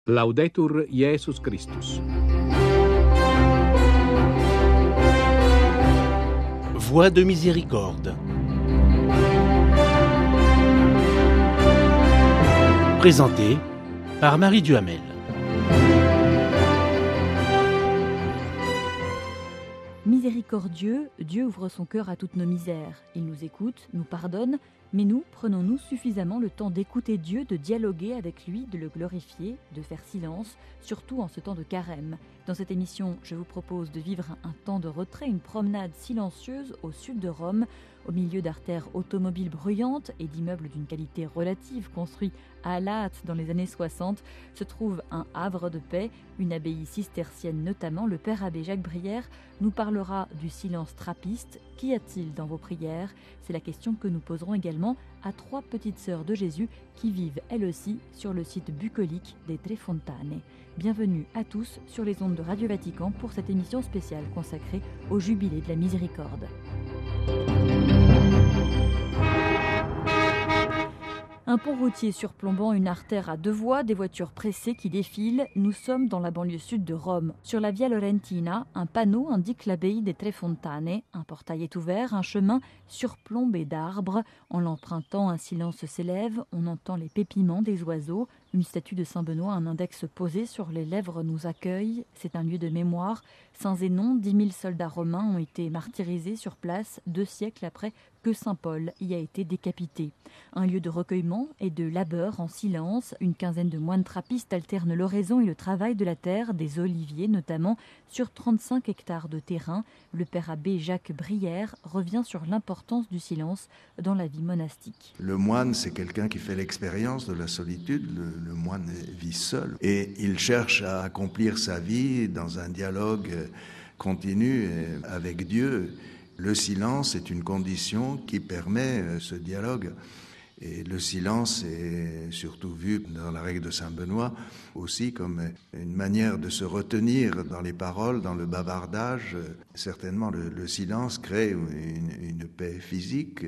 Laudetur Jesus Christus. Voix de miséricorde. Présenté par Marie Duhamel. Miséricordieux, Dieu ouvre son cœur à toutes nos misères. Il nous écoute, nous pardonne, mais nous, prenons-nous suffisamment le temps d'écouter Dieu, de dialoguer avec lui, de le glorifier, de faire silence, surtout en ce temps de carême. Dans cette émission, je vous propose de vivre un temps de retrait, une promenade silencieuse au sud de Rome, au milieu d'artères automobiles bruyantes et d'immeubles d'une qualité relative construits à la hâte dans les années 60, se trouve un havre de paix, une abbaye cistercienne notamment. Le père abbé Jacques Brière nous parlera du silence trappiste. Qu'y a-t-il dans vos prières ? C'est la question que nous poserons également à 3 petites sœurs de Jésus qui vivent elles aussi sur le site bucolique des Tre Fontane. Bienvenue à tous sur les ondes de Radio Vatican pour cette émission spéciale consacrée au Jubilé de la Miséricorde. Un pont routier surplombant une artère à 2 voies, des voitures pressées qui défilent. Nous sommes dans la banlieue sud de Rome. Sur la Via Laurentina, un panneau indique l'abbaye des Tre Fontane. Un portail est ouvert, un chemin surplombé d'arbres. En l'empruntant, un silence s'élève. On entend les pépiments des oiseaux. Une statue de Saint Benoît, un index posé sur les lèvres nous accueille. C'est un lieu de mémoire. Saint Zénon, 10 000 soldats romains ont été martyrisés sur place 2 siècles après que Saint Paul y a été décapité. Un lieu de recueillement et de labeur en silence. Une quinzaine de moines trappistes alternent l'oraison et le travail de la terre, des oliviers notamment, sur 35 hectares de terrain. Le père abbé Jacques Brière revient sur l'importance du silence dans la vie monastique. Le moine, c'est quelqu'un qui fait l'expérience de la solitude. Le moine vit seul et il cherche à accomplir sa vie dans un dialogue continu avec Dieu. Le silence est une condition qui permet ce dialogue. Et le silence est surtout vu dans la règle de Saint Benoît aussi comme une manière de se retenir dans les paroles, dans le bavardage. Certainement, le silence crée une paix physique.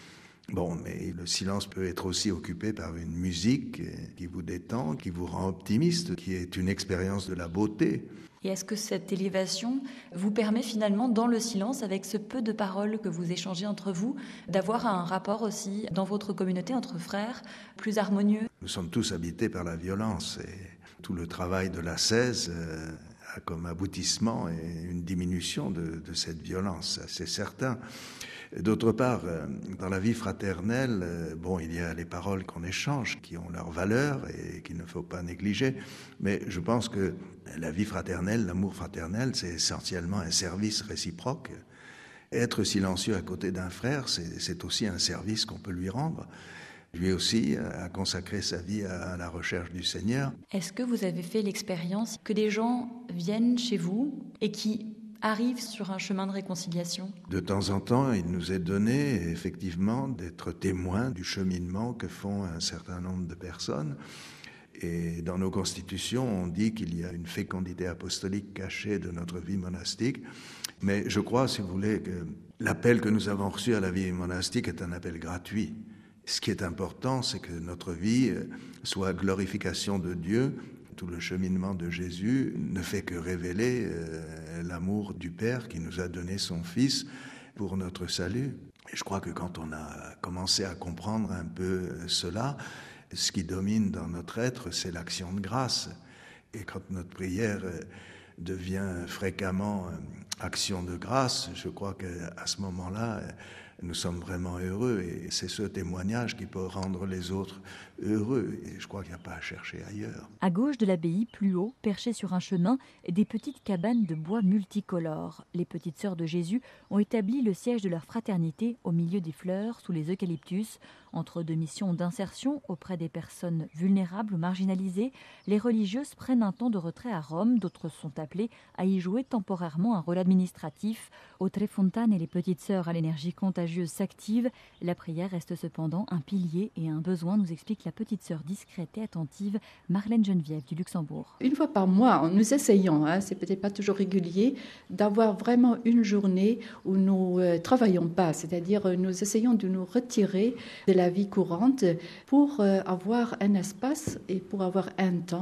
Bon, mais le silence peut être aussi occupé par une musique qui vous détend, qui vous rend optimiste, qui est une expérience de la beauté. Et est-ce que cette élévation vous permet finalement, dans le silence, avec ce peu de paroles que vous échangez entre vous, d'avoir un rapport aussi dans votre communauté entre frères plus harmonieux ? Nous sommes tous habités par la violence et tout le travail de l'ascèse a comme aboutissement une diminution de cette violence, c'est certain. D'autre part, dans la vie fraternelle, il y a les paroles qu'on échange qui ont leur valeur et qu'il ne faut pas négliger. Mais je pense que la vie fraternelle, l'amour fraternel, c'est essentiellement un service réciproque. Être silencieux à côté d'un frère, c'est aussi un service qu'on peut lui rendre. Lui aussi a consacré sa vie à la recherche du Seigneur. Est-ce que vous avez fait l'expérience que des gens viennent chez vous et qui arrivent sur un chemin de réconciliation ? De temps en temps, il nous est donné effectivement d'être témoins du cheminement que font un certain nombre de personnes. Et dans nos constitutions, on dit qu'il y a une fécondité apostolique cachée de notre vie monastique. Mais je crois, si vous voulez, que l'appel que nous avons reçu à la vie monastique est un appel gratuit. Ce qui est important, c'est que notre vie soit glorification de Dieu. Tout le cheminement de Jésus ne fait que révéler l'amour du Père qui nous a donné son Fils pour notre salut. Et je crois que quand on a commencé à comprendre un peu cela, ce qui domine dans notre être, c'est l'action de grâce. Et quand notre prière devient fréquemment action de grâce, je crois qu'à ce moment-là, nous sommes vraiment heureux et c'est ce témoignage qui peut rendre les autres heureux et je crois qu'il n'y a pas à chercher ailleurs. À gauche de l'abbaye, plus haut, perchées sur un chemin, des petites cabanes de bois multicolores. Les petites sœurs de Jésus ont établi le siège de leur fraternité au milieu des fleurs, sous les eucalyptus. Entre 2 missions d'insertion auprès des personnes vulnérables ou marginalisées, les religieuses prennent un temps de retrait à Rome. D'autres sont appelées à y jouer temporairement un rôle administratif. Aux Tre Fontane, les petites sœurs à l'énergie contagieuse s'activent. La prière reste cependant un pilier et un besoin, nous explique la petite sœur discrète et attentive Marlène Geneviève du Luxembourg. Une fois par mois, nous essayons, c'est peut-être pas toujours régulier, d'avoir vraiment une journée où nous travaillons pas, c'est-à-dire nous essayons de nous retirer de la vie courante pour avoir un espace et pour avoir un temps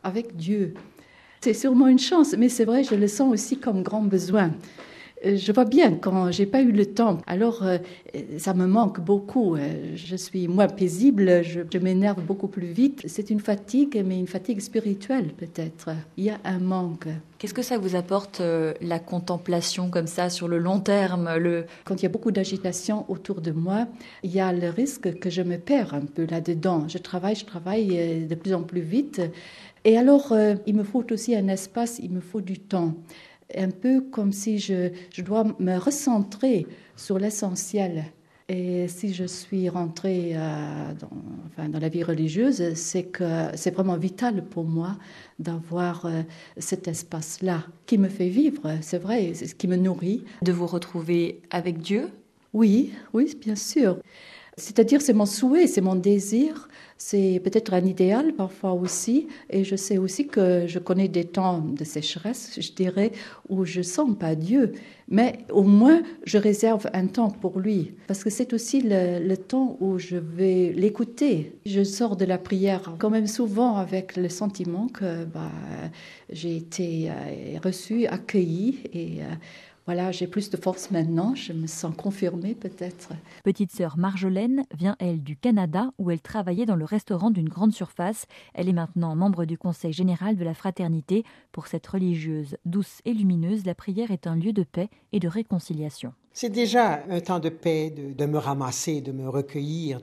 avec Dieu. C'est sûrement une chance, mais c'est vrai, je le sens aussi comme grand besoin. Je vois bien, quand j'ai pas eu le temps, alors ça me manque beaucoup. Je suis moins paisible, je m'énerve beaucoup plus vite. C'est une fatigue, mais une fatigue spirituelle peut-être. Il y a un manque. Qu'est-ce que ça vous apporte, la contemplation comme ça, sur le long terme Quand il y a beaucoup d'agitation autour de moi, il y a le risque que je me perds un peu là-dedans. Je travaille de plus en plus vite. Et alors, il me faut aussi un espace, il me faut du temps. Un peu comme si je dois me recentrer sur l'essentiel. Et si je suis rentrée dans la vie religieuse, c'est que c'est vraiment vital pour moi d'avoir cet espace-là qui me fait vivre, c'est vrai, c'est ce qui me nourrit. De vous retrouver avec Dieu ? Oui, bien sûr. C'est-à-dire, c'est mon souhait, c'est mon désir, c'est peut-être un idéal parfois aussi. Et je sais aussi que je connais des temps de sécheresse, je dirais, où je sens pas Dieu. Mais au moins, je réserve un temps pour lui. Parce que c'est aussi le temps où je vais l'écouter. Je sors de la prière quand même souvent avec le sentiment que j'ai été reçue, accueillie et... Voilà, j'ai plus de force maintenant, je me sens confirmée peut-être. Petite sœur Marjolaine vient, elle, du Canada, où elle travaillait dans le restaurant d'une grande surface. Elle est maintenant membre du Conseil général de la Fraternité. Pour cette religieuse douce et lumineuse, la prière est un lieu de paix et de réconciliation. C'est déjà un temps de paix, de me ramasser, de me recueillir,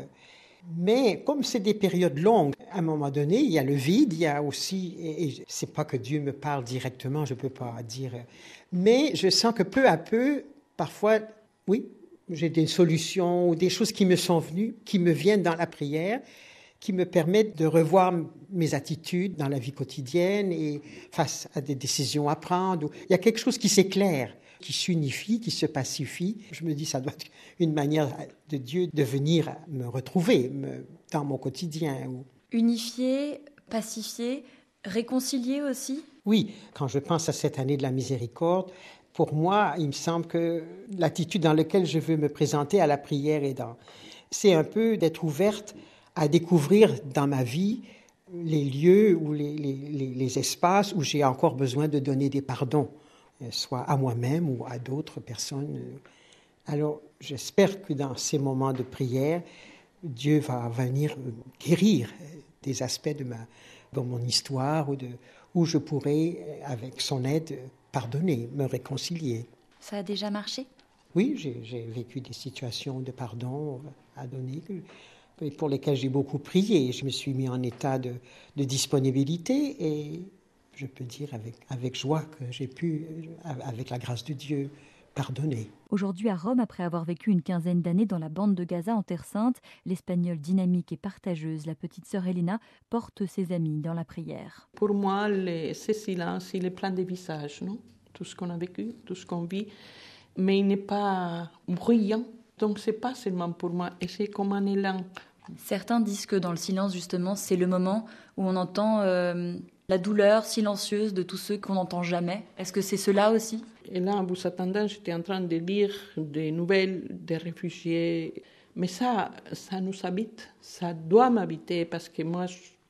Mais comme c'est des périodes longues, à un moment donné, il y a le vide, il y a aussi... Et c'est pas que Dieu me parle directement, je peux pas dire... Mais je sens que peu à peu, parfois, oui, j'ai des solutions ou des choses qui me sont venues, qui me viennent dans la prière, qui me permettent de revoir mes attitudes dans la vie quotidienne et face à des décisions à prendre. Il y a quelque chose qui s'éclaire, qui s'unifie, qui se pacifie. Je me dis, ça doit être une manière de Dieu de venir me retrouver dans mon quotidien. Unifier, pacifier, réconcilier aussi ? Oui, quand je pense à cette année de la miséricorde, pour moi, il me semble que l'attitude dans laquelle je veux me présenter à la prière c'est un peu d'être ouverte à découvrir dans ma vie les lieux ou les espaces où j'ai encore besoin de donner des pardons, soit à moi-même ou à d'autres personnes. Alors, j'espère que dans ces moments de prière, Dieu va venir guérir des aspects de mon histoire où je pourrais, avec son aide, pardonner, me réconcilier. Ça a déjà marché ? Oui, j'ai vécu des situations de pardon à donner, pour lesquelles j'ai beaucoup prié. Je me suis mis en état de disponibilité et je peux dire avec joie que j'ai pu, avec la grâce de Dieu, pardonner. Aujourd'hui à Rome, après avoir vécu une quinzaine d'années dans la bande de Gaza en Terre Sainte, l'Espagnole dynamique et partageuse, la petite sœur Elena, porte ses amis dans la prière. Pour moi, ce silence, il est plein de visages, non ? Tout ce qu'on a vécu, tout ce qu'on vit, mais il n'est pas bruyant. Donc c'est pas seulement pour moi, et c'est comme un élan. Certains disent que dans le silence, justement, c'est le moment où on entend la douleur silencieuse de tous ceux qu'on n'entend jamais. Est-ce que c'est cela aussi ? Et là, en vous attendant, j'étais en train de lire des nouvelles des réfugiés. Mais ça nous habite, ça doit m'habiter, parce que moi,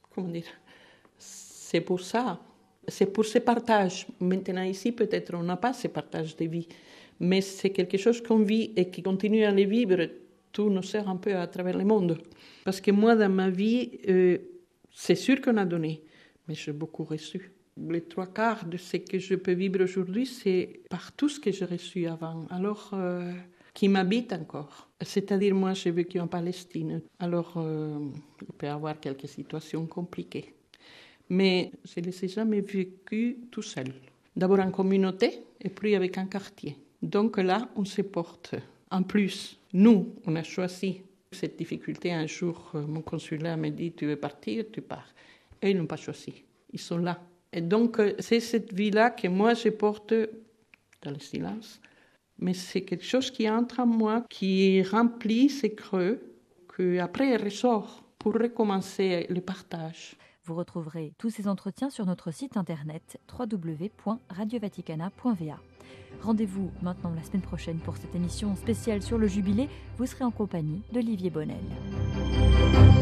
c'est pour ça. C'est pour ce partage. Maintenant, ici, peut-être, on n'a pas ce partage de vie. Mais c'est quelque chose qu'on vit et qui continue à le vivre. Tout nous sert un peu à travers le monde. Parce que moi, dans ma vie, c'est sûr qu'on a donné, mais j'ai beaucoup reçu. Les 3/4 de ce que je peux vivre aujourd'hui, c'est par tout ce que j'ai reçu avant. Alors, qui m'habite encore. C'est-à-dire, moi, j'ai vécu en Palestine. Alors, il peut y avoir quelques situations compliquées. Mais je ne les ai jamais vécues tout seul. D'abord en communauté, et puis avec un quartier. Donc là, on se porte. En plus, nous, on a choisi cette difficulté. Un jour, mon consulat m'a dit, tu veux partir, tu pars. Et ils n'ont pas choisi. Ils sont là. Et donc, c'est cette vie-là que moi, je porte dans le silence. Mais c'est quelque chose qui entre en moi, qui remplit ces creux, qu'après, il ressort pour recommencer le partage. Vous retrouverez tous ces entretiens sur notre site internet www.radiovaticana.va. Rendez-vous maintenant la semaine prochaine pour cette émission spéciale sur le Jubilé. Vous serez en compagnie d'Olivier Bonnel.